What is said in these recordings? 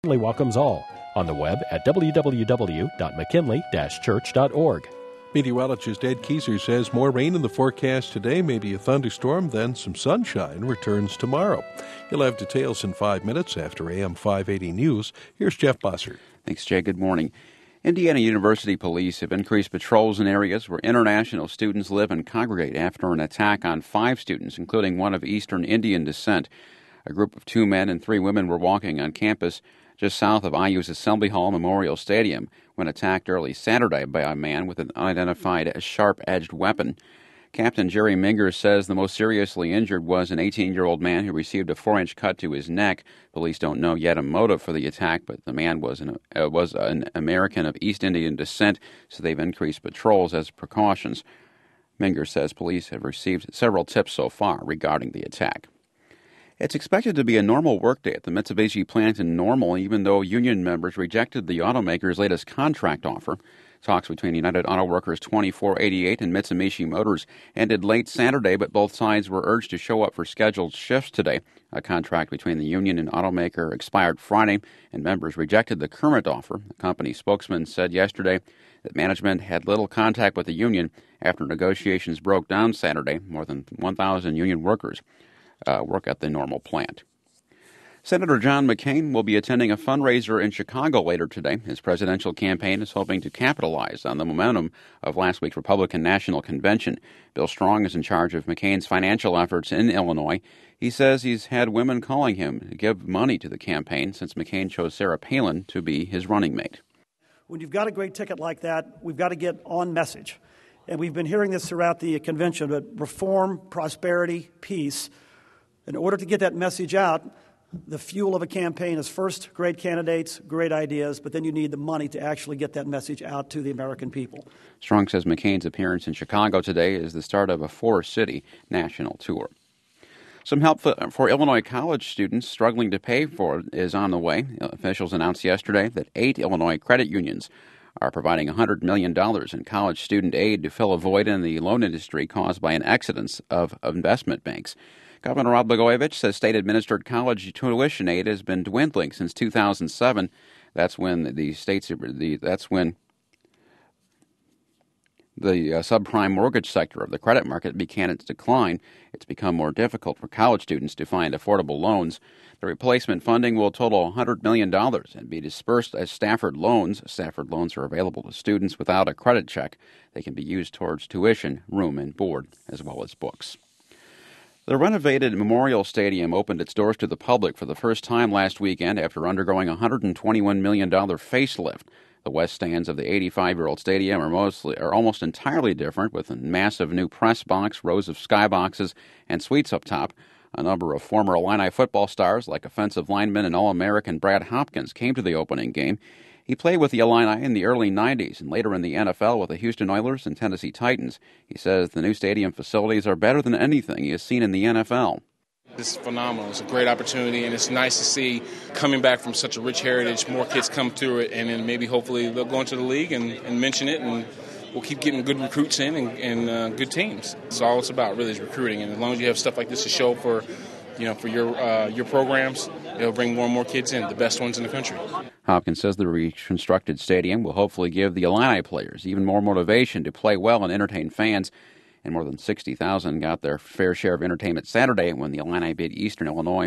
McKinley welcomes all on the web at www.mckinley-church.org. Meteorologist Ed Kieser says more rain in the forecast today, maybe a thunderstorm, then some sunshine returns tomorrow. You'll have details in 5 minutes after AM 580 News. Here's Jeff Bossert. Thanks, Jay. Good morning. Indiana University police have increased patrols in areas where international students live and congregate after an attack on 5 students, including one of Eastern Indian descent. A group of 2 men and 3 women were walking on campus just south of IU's Assembly Hall Memorial Stadium when attacked early Saturday by a man with an unidentified sharp-edged weapon. Captain Jerry Minger says the most seriously injured was an 18-year-old man who received a 4-inch cut to his neck. Police don't know yet a motive for the attack, but the man was an American of East Indian descent, so they've increased patrols as precautions. Minger says police have received several tips so far regarding the attack. It's expected to be a normal workday at the Mitsubishi plant in Normal, even though union members rejected the automaker's latest contract offer. Talks between United Auto Workers 2488 and Mitsubishi Motors ended late Saturday, but both sides were urged to show up for scheduled shifts today. A contract between the union and automaker expired Friday, and members rejected the current offer. The company spokesman said yesterday that management had little contact with the union after negotiations broke down Saturday. More than 1,000 union workers work at the Normal plant. Senator John McCain will be attending a fundraiser in Chicago later today. His presidential campaign is hoping to capitalize on the momentum of last week's Republican National Convention. Bill Strong is in charge of McCain's financial efforts in Illinois. He says he's had women calling him to give money to the campaign since McCain chose Sarah Palin to be his running mate. When you've got a great ticket like that, we've got to get on message. And we've been hearing this throughout the convention, but reform, prosperity, peace. In order to get that message out, the fuel of a campaign is first great candidates, great ideas, but then you need the money to actually get that message out to the American people. Strong says McCain's appearance in Chicago today is the start of a 4-city national tour. Some help for Illinois college students struggling to pay for it is on the way. Officials announced yesterday that 8 Illinois credit unions are providing $100 million in college student aid to fill a void in the loan industry caused by an exodus of investment banks. Governor Rod Blagojevich says state-administered college tuition aid has been dwindling since 2007. That's when the subprime mortgage sector of the credit market began its decline. It's become more difficult for college students to find affordable loans. The replacement funding will total $100 million and be dispersed as Stafford loans. Stafford loans are available to students without a credit check. They can be used towards tuition, room, and board, as well as books. The renovated Memorial Stadium opened its doors to the public for the first time last weekend after undergoing a $121 million facelift. The west stands of the 85-year-old stadium are almost entirely different, with a massive new press box, rows of skyboxes, and suites up top. A number of former Illini football stars, like offensive lineman and All-American Brad Hopkins, came to the opening game. He played with the Illini in the early 90s and later in the NFL with the Houston Oilers and Tennessee Titans. He says the new stadium facilities are better than anything he has seen in the NFL. This is phenomenal. It's a great opportunity, and it's nice to see coming back from such a rich heritage, more kids come through it, and then maybe hopefully they'll go into the league and mention it, and we'll keep getting good recruits in and good teams. It's all it's about, really, is recruiting, and as long as you have stuff like this to show for your programs, it'll bring more and more kids in, the best ones in the country. Hopkins says the reconstructed stadium will hopefully give the Illini players even more motivation to play well and entertain fans. And more than 60,000 got their fair share of entertainment Saturday when the Illini beat Eastern Illinois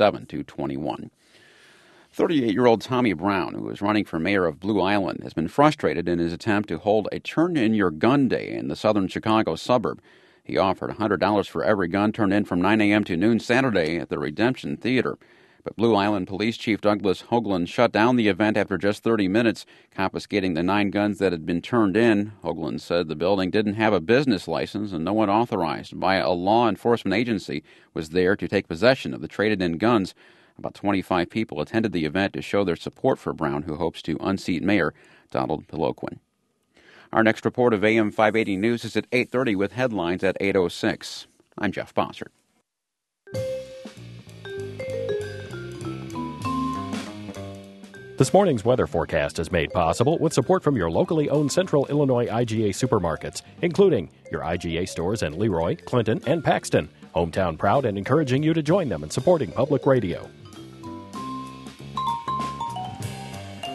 47-21. 38-year-old Tommy Brown, who is running for mayor of Blue Island, has been frustrated in his attempt to hold a turn-in-your-gun day in the southern Chicago suburb. He offered $100 for every gun turned in from 9 a.m. to noon Saturday at the Redemption Theater. But Blue Island Police Chief Douglas Hoagland shut down the event after just 30 minutes, confiscating the 9 guns that had been turned in. Hoagland said the building didn't have a business license and no one authorized by a law enforcement agency was there to take possession of the traded-in guns. About 25 people attended the event to show their support for Brown, who hopes to unseat Mayor Donald Peloquin. Our next report of AM 580 News is at 8:30 with headlines at 8:06. I'm Jeff Bossert. This morning's weather forecast is made possible with support from your locally owned Central Illinois IGA supermarkets, including your IGA stores in Leroy, Clinton, and Paxton. Hometown proud and encouraging you to join them in supporting public radio.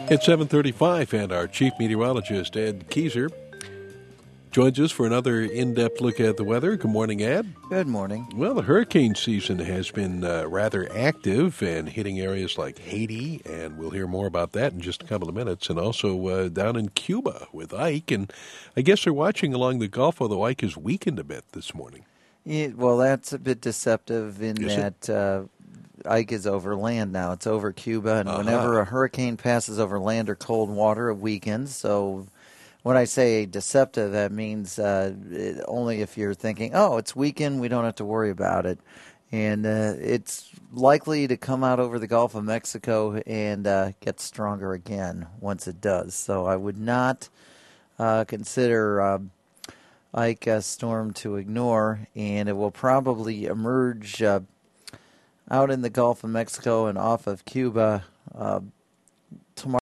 It's 7:35, and our chief meteorologist, Ed Keyser, joins us for another in-depth look at the weather. Good morning, Ed. Good morning. Well, the hurricane season has been rather active and hitting areas like Haiti, and we'll hear more about that in just a couple of minutes, and also down in Cuba with Ike. And I guess they're watching along the Gulf, although Ike has weakened a bit this morning. Yeah, well, that's a bit deceptive in that Ike is over land now. It's over Cuba, and whenever a hurricane passes over land or cold water, it weakens. So when I say deceptive, that means only if you're thinking, oh, it's weakened, we don't have to worry about it. And it's likely to come out over the Gulf of Mexico and get stronger again once it does. So I would not consider Ike a storm to ignore, and it will probably emerge out in the Gulf of Mexico and off of Cuba tomorrow.